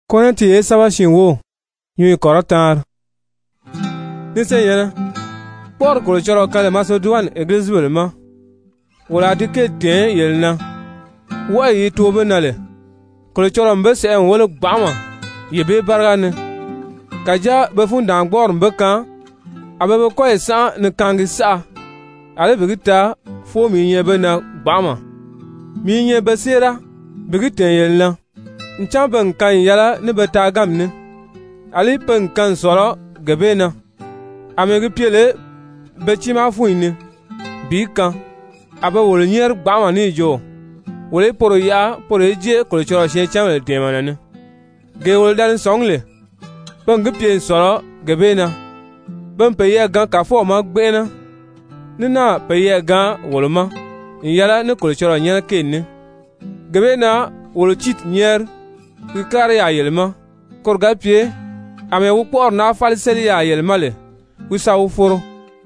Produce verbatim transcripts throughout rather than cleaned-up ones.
Konen ti ye saba shin wo yui korotar ni se yana por ko choro kale Macedoine église welma wala dike ten yelna wa yi to benale ko choro mbe se en wala gbama ye be bargane kaja be funda gbor mbe kan abe ko esa ne kangi sa ale bigita fo mi nye be na gbama mi nye be sera bigita yelna nchampen kan yala ne beta gamne ali pen kan soro gebena amegi piele bechima fuini bi kan abe wol nyer gbama ni jo wole poro ya poro je ko choro she chamle temana ne ge wol dan songle pen gpien soro gebena ben pe ye gan ka fo ma gbena ni na pe ye gan wolma yala ne ko choro nyer kenni gebena wol chit nyer kar ya yelma korga pie ame wu por na falseli ya yelma le wisa wu foro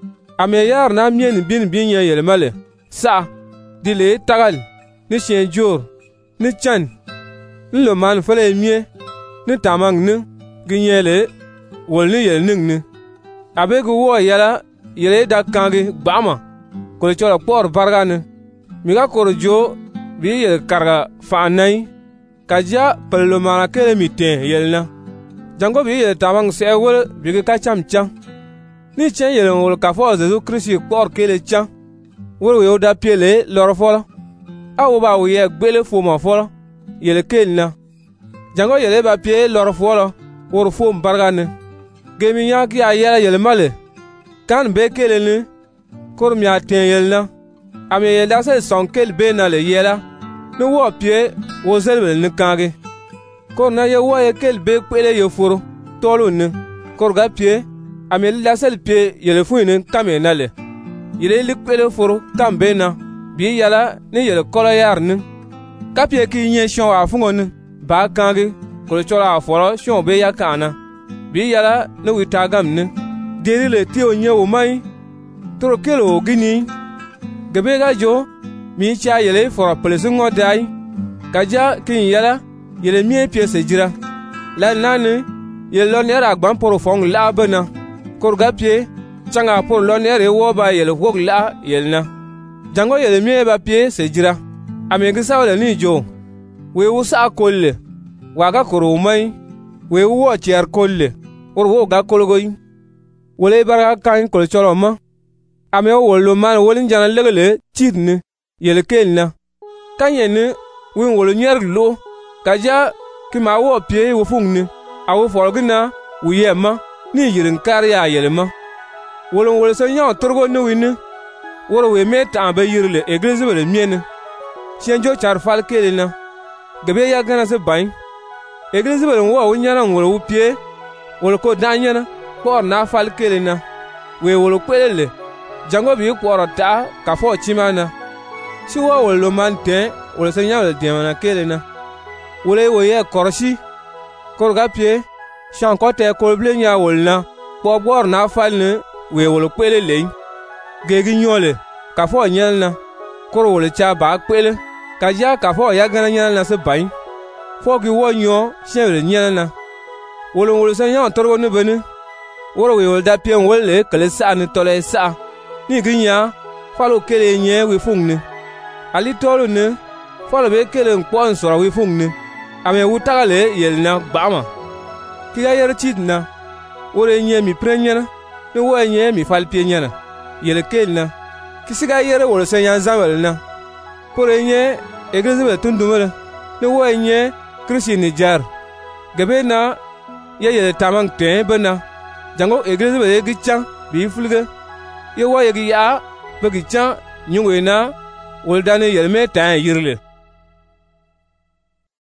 ame yar na mien bin bin ya yelma le sa dile tagal ni chen jor ni chan ni lo man fele mie ni tamang ni ginyele wol ni yel ning ni abe gu wo yala yele da kangi gbama ko chora por barga ni mi ga korjo bi yel karga fa nai kaja pello mana kele miten yelna jango bi yel tamang se wol bi ka cham cham ni chen yel wol ka fo Jesu Christ por kele cham wol we da piele lor folo awo ba wo ye gbele fo mo folo yel kelna jango yel ba pie lor folo wor fo mbargane gemi nya ki ayela yel male kan be kele ni kor mi aten yelna ame yel da se son kel be na le yela ni wo pie wo zelbel ni kage kor na ye wo ye kel be kwele ye foro tolu ni kor ga pie amel la sel pie yele fu ni kame na le yele li kwele foro kambe na bi yala ni yele kolo yar ni ka pie ki nye shon wa fungo ni ba kage ko chola foro shon be ya kana bi yala ni wi tagam ni deri le ti o nye wo mai toro kelo gini gebe ga jo mi cha yele foro plesu ngodai kaja kin yala yele mie piese jira la nani yele loner agban poro fong la bana korga pie changa por loner e wo ba yele wog la yelna jango yele mie ba pie se jira amegi sawle ni jo we wusa kolle waga koro mai we wo cher kolle or wo ga kolgoy wole bara kan kol choloma ame wo lo man wolin jana legele tidni yele kelna kanyene win wolo nyer lo kaja ki ma wo pie wo fungni awo forgina wu yema ni yirin kariya yelma wolo wolo so nyaw torgo ni wini woro we meta ba yirle église bele miene chenjo char fal kelina gabe ya gana se bain église bele wo wo nyana wolo wu pie wolo ko danyana ko na fal kelina we wolo kwelele jango bi ko rota ka fo chimana si wo wolo man te wole se nyawle demana kelena wole wo ye korshi korga pie shan ko te kolble nya wolna po bor na falne we wole kwele le gegi nyole ka fo nyelna kor wole cha ba kwele ka ja ka fo ya gana nyelna se bai fo gi wo nyo shenle nyelna wole wole se nya torwo ne bene woro we wole da pie wole kele sa ne tole sa ni gi nya falo kele nye we fungne ali tolo ne falo be kele nkpo nsoro wi fungne ame wutagale yelna gbama kiga yer chidna wore nye mi prenyana ne wo nye mi falpie nyana yele kelna kisiga yere wore senya zawelna pore nye église be tundumere ne wo nye Christine jar gabe na ye yele tamang te bena jango église be gicha bi fulge ye wo ye gi ya be gicha nyungwe na woldane yelme tan yirle